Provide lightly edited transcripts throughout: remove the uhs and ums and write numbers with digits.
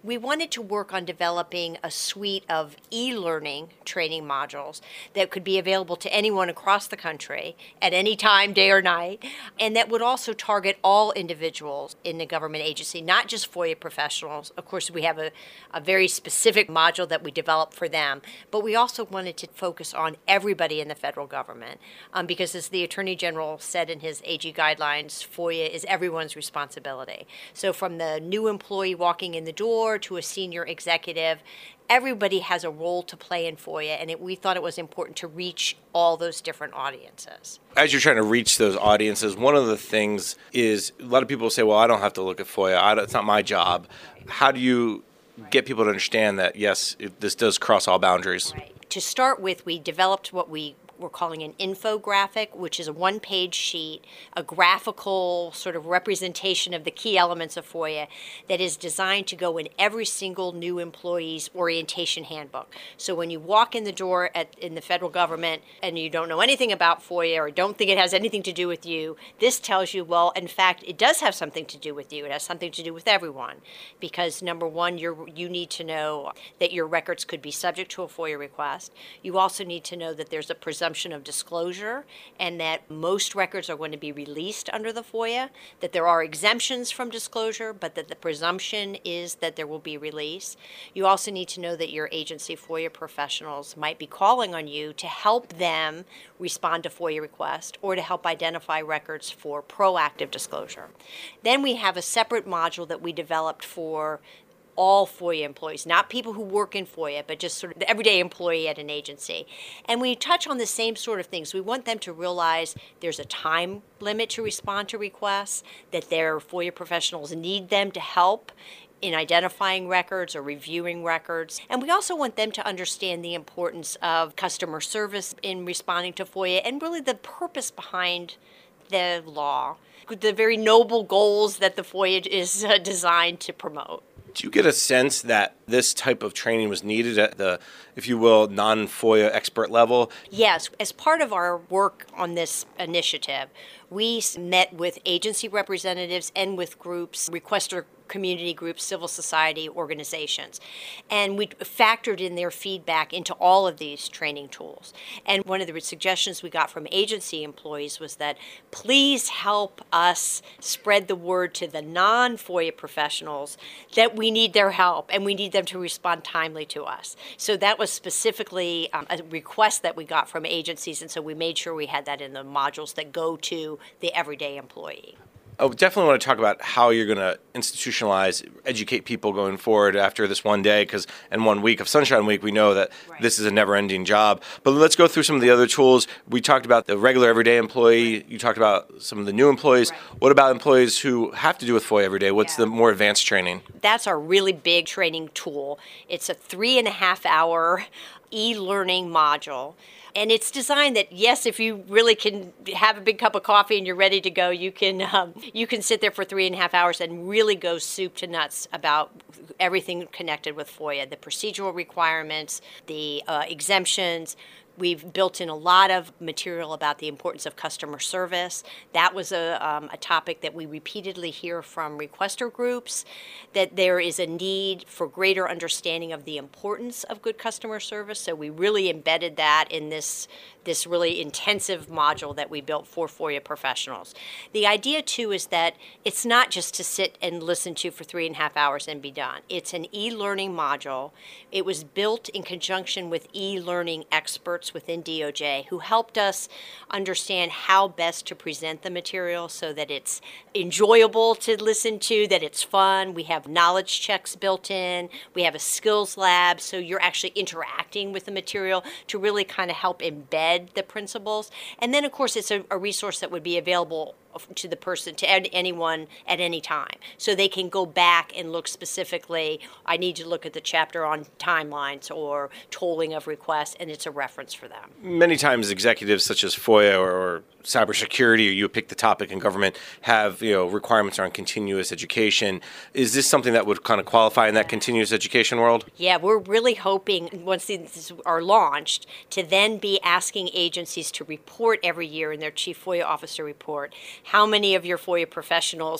We wanted to work on developing a suite of e-learning training modules that could be available to anyone across the country at any time, day or night, and that would also target all individuals in the government agency, not just FOIA professionals. Of course, we have a very specific module that we developed for them, but we also wanted to focus on everybody in the federal government because, as the Attorney General said in his AG guidelines, FOIA is everyone's responsibility. So from the new employee walking in the door to a senior executive, everybody has a role to play in FOIA, and we thought it was important to reach all those different audiences. As you're trying to reach those audiences, one of the things is a lot of people say, well, I don't have to look at FOIA. It's not my job. How do you get people to understand that, yes, this does cross all boundaries? Right. To start with, we developed what we're calling an infographic, which is a one-page sheet, a graphical sort of representation of the key elements of FOIA that is designed to go in every single new employee's orientation handbook. So when you walk in the door in the federal government and you don't know anything about FOIA or don't think it has anything to do with you, this tells you, well, in fact, it does have something to do with you. It has something to do with everyone. Because number one, you need to know that your records could be subject to a FOIA request. You also need to know that there's a presumption of disclosure and that most records are going to be released under the FOIA, that there are exemptions from disclosure, but that the presumption is that there will be release. You also need to know that your agency FOIA professionals might be calling on you to help them respond to FOIA requests or to help identify records for proactive disclosure. Then we have a separate module that we developed for all FOIA employees, not people who work in FOIA, but just sort of the everyday employee at an agency. And we touch on the same sort of things. We want them to realize there's a time limit to respond to requests, that their FOIA professionals need them to help in identifying records or reviewing records. And we also want them to understand the importance of customer service in responding to FOIA and really the purpose behind the law, the very noble goals that the FOIA is designed to promote. Do you get a sense that this type of training was needed at the, if you will, non-FOIA expert level? Yes. As part of our work on this initiative, we met with agency representatives and with groups, requester community groups, civil society organizations. And we factored in their feedback into all of these training tools. And one of the suggestions we got from agency employees was that please help us spread the word to the non-FOIA professionals that we need their help and we need them to respond timely to us. So that was specifically a request that we got from agencies, and so we made sure we had that in the modules that go to the everyday employee. I definitely want to talk about how you're going to institutionalize, educate people going forward after this one day, and 1 week of Sunshine Week, we know that This is a never-ending job. But let's go through some of the other tools. We talked about the regular everyday employee. Right. You talked about some of the new employees. Right. What about employees who have to do with FOIA every day? What's the more advanced training? That's our really big training tool. It's a 3.5-hour e-learning module. And it's designed that, yes, if you really can have a big cup of coffee and you're ready to go, you can sit there for 3.5 hours and really go soup to nuts about everything connected with FOIA, the procedural requirements, the exemptions. We've built in a lot of material about the importance of customer service. That was a topic that we repeatedly hear from requester groups, that there is a need for greater understanding of the importance of good customer service. So we really embedded that in this really intensive module that we built for FOIA professionals. The idea, too, is that it's not just to sit and listen to for 3.5 hours and be done. It's an e-learning module. It was built in conjunction with e-learning experts within DOJ who helped us understand how best to present the material so that it's enjoyable to listen to, that it's fun. We have knowledge checks built in. We have a skills lab, so you're actually interacting with the material to really kind of help embed the principles. And then, of course, it's a resource that would be available to the person, to anyone at any time. So they can go back and look specifically, I need to look at the chapter on timelines or tolling of requests, and it's a reference for them. Many times executives such as FOIA or cybersecurity, or you pick the topic in government, have requirements around continuous education. Is this something that would kind of qualify in that continuous education world? Yeah, we're really hoping, once these are launched, to then be asking agencies to report every year in their Chief FOIA Officer report how many of your FOIA professionals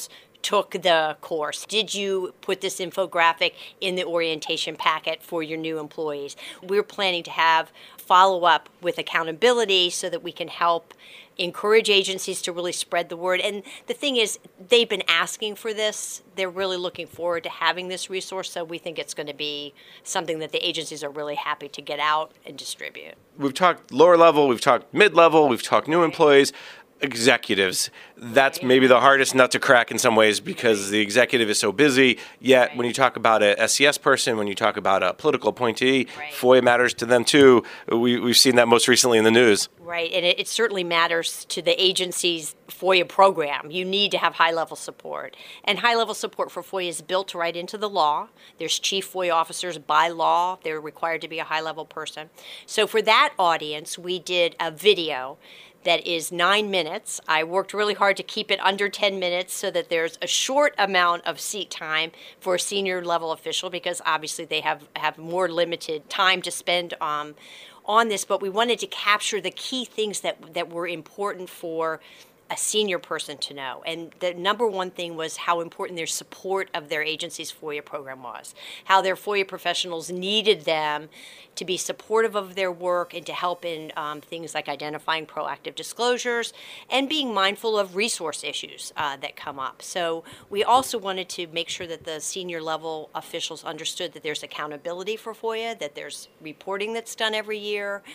took the course? Did you put this infographic in the orientation packet for your new employees? We're planning to have follow-up with accountability so that we can help encourage agencies to really spread the word. And the thing is, they've been asking for this. They're really looking forward to having this resource, so we think it's going to be something that the agencies are really happy to get out and distribute. We've talked lower level, we've talked mid-level, we've talked new employees. Executives, that's maybe the hardest nut to crack in some ways because the executive is so busy. Yet when you talk about a SCS person, when you talk about a political appointee, FOIA matters to them too. We've seen that most recently in the news. Right, and it certainly matters to the agency's FOIA program. You need to have high-level support. And high-level support for FOIA is built right into the law. There's chief FOIA officers by law. They're required to be a high-level person. So for that audience, we did a video that is 9 minutes. I worked really hard to keep it under 10 minutes so that there's a short amount of seat time for a senior level official because obviously they have more limited time to spend on this, but we wanted to capture the key things that were important for a senior person to know. And the number one thing was how important their support of their agency's FOIA program was, how their FOIA professionals needed them to be supportive of their work and to help in things like identifying proactive disclosures and being mindful of resource issues that come up. So we also wanted to make sure that the senior level officials understood that there's accountability for FOIA, that there's reporting that's done every year.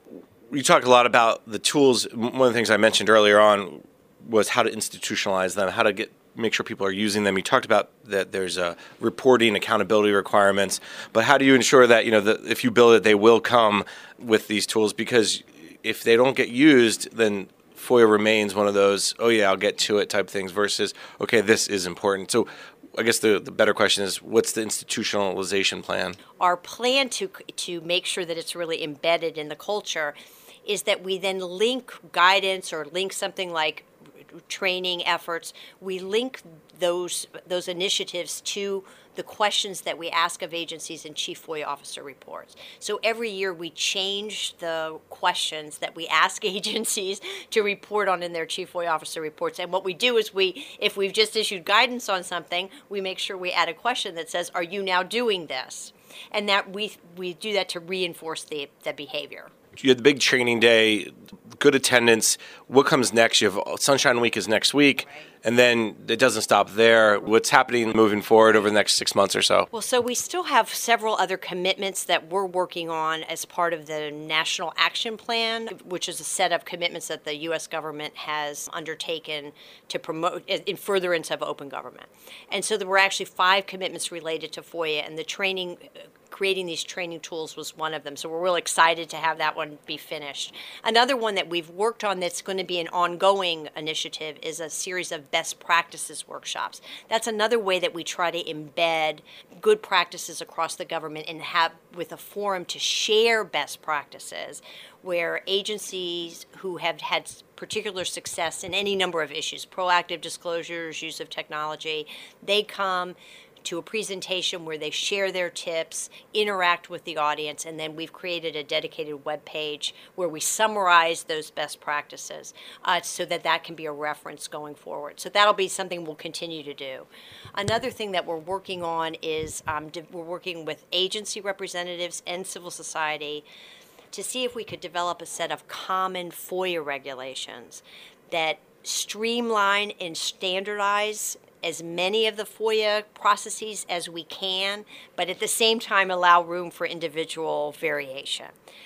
You talk a lot about the tools. One of the things I mentioned earlier on was how to institutionalize them, how to make sure people are using them. You talked about that there's reporting, accountability requirements, but how do you ensure that if you build it, they will come with these tools? Because if they don't get used, then FOIA remains one of those, oh yeah, I'll get to it type things versus, okay, this is important. So I guess the better question is, what's the institutionalization plan? Our plan to make sure that it's really embedded in the culture is that we then link guidance or link something like training efforts. We link those initiatives to the questions that we ask of agencies in Chief FOIA Officer reports. So every year we change the questions that we ask agencies to report on in their Chief FOIA Officer reports. And what we do is if we've just issued guidance on something, we make sure we add a question that says, are you now doing this? And that we do that to reinforce the behavior. You had the big training day, good attendance. What comes next? You have Sunshine Week is next week, and then it doesn't stop there. What's happening moving forward over the next 6 months or so? Well, so we still have several other commitments that we're working on as part of the National Action Plan, which is a set of commitments that the U.S. government has undertaken to promote in furtherance of open government. And so there were actually 5 commitments related to FOIA, and the training creating these training tools was one of them. So we're really excited to have that one be finished. Another one that we've worked on that's going to be an ongoing initiative is a series of best practices workshops. That's another way that we try to embed good practices across the government and have with a forum to share best practices where agencies who have had particular success in any number of issues, proactive disclosures, use of technology, they come to a presentation where they share their tips, interact with the audience, and then we've created a dedicated web page where we summarize those best practices so that can be a reference going forward. So that'll be something we'll continue to do. Another thing that we're working on is we're working with agency representatives and civil society to see if we could develop a set of common FOIA regulations that streamline and standardize as many of the FOIA processes as we can, but at the same time allow room for individual variation.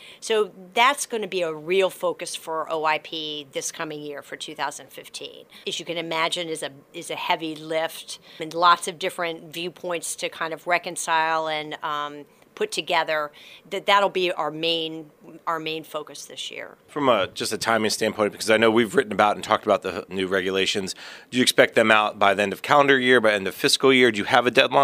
So that's going to be a real focus for OIP this coming year for 2015. As you can imagine, is a heavy lift and lots of different viewpoints to kind of reconcile and put together. That'll be our main focus this year. From just a timing standpoint, because I know we've written about and talked about the new regulations, do you expect them out by the end of calendar year, by end of fiscal year? Do you have a deadline?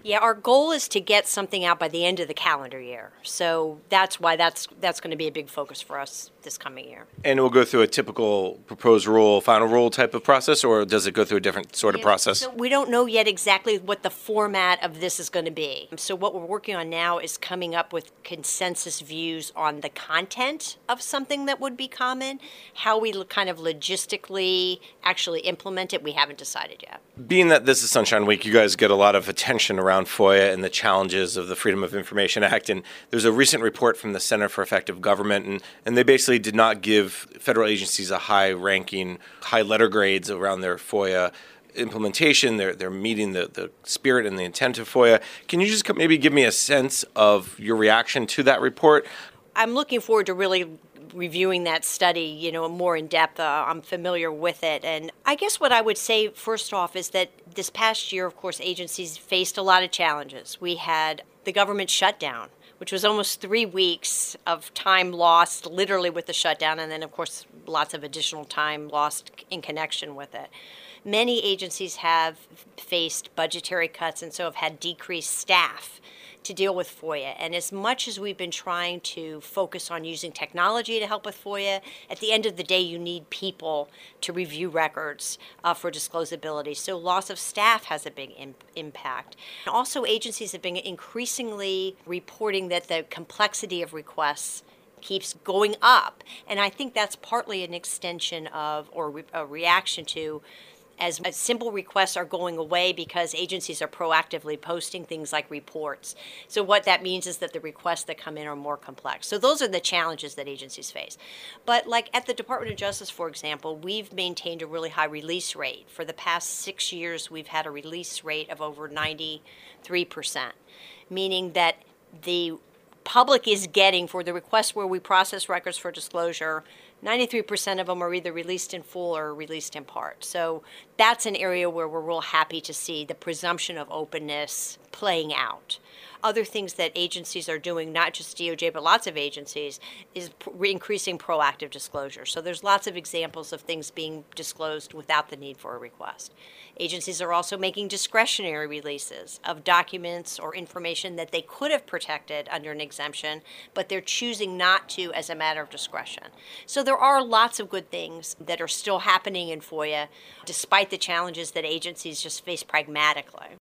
Yeah, our goal is to get something out by the end of the calendar year. So that's why that's going to be a big focus for us this coming year. And it will go through a typical proposed rule, final rule type of process, or does it go through a different sort of process? So we don't know yet exactly what the format of this is going to be. So what we're working on now is coming up with consensus views on the content of something that would be common. How we kind of logistically actually implement it, we haven't decided yet. Being that this is Sunshine Week, you guys get a lot of attention around FOIA and the challenges of the Freedom of Information Act. And there's a recent report from the Center for Effective Government, and they basically did not give federal agencies a high-ranking, high letter grades around their FOIA implementation. They're meeting the spirit and the intent of FOIA. Can you just maybe give me a sense of your reaction to that report? I'm looking forward to really reviewing that study, more in depth. I'm familiar with it. And I guess what I would say first off is that this past year, of course, agencies faced a lot of challenges. We had the government shutdown, which was almost 3 weeks of time lost literally with the shutdown, and then, of course, lots of additional time lost in connection with it. Many agencies have faced budgetary cuts and so have had decreased staff to deal with FOIA. And as much as we've been trying to focus on using technology to help with FOIA, at the end of the day, you need people to review records for disclosability. So loss of staff has a big impact. And also, agencies have been increasingly reporting that the complexity of requests keeps going up. And I think that's partly an extension of, or a reaction to, as simple requests are going away because agencies are proactively posting things like reports. So what that means is that the requests that come in are more complex. So those are the challenges that agencies face. But like at the Department of Justice, for example, we've maintained a really high release rate. For the past 6 years, we've had a release rate of over 93%, meaning that the public is getting, for the requests where we process records for disclosure, 93% of them are either released in full or released in part. So that's an area where we're real happy to see the presumption of openness playing out. Other things that agencies are doing, not just DOJ, but lots of agencies, is increasing proactive disclosure. So there's lots of examples of things being disclosed without the need for a request. Agencies are also making discretionary releases of documents or information that they could have protected under an exemption, but they're choosing not to as a matter of discretion. So there are lots of good things that are still happening in FOIA, despite the challenges that agencies just face pragmatically.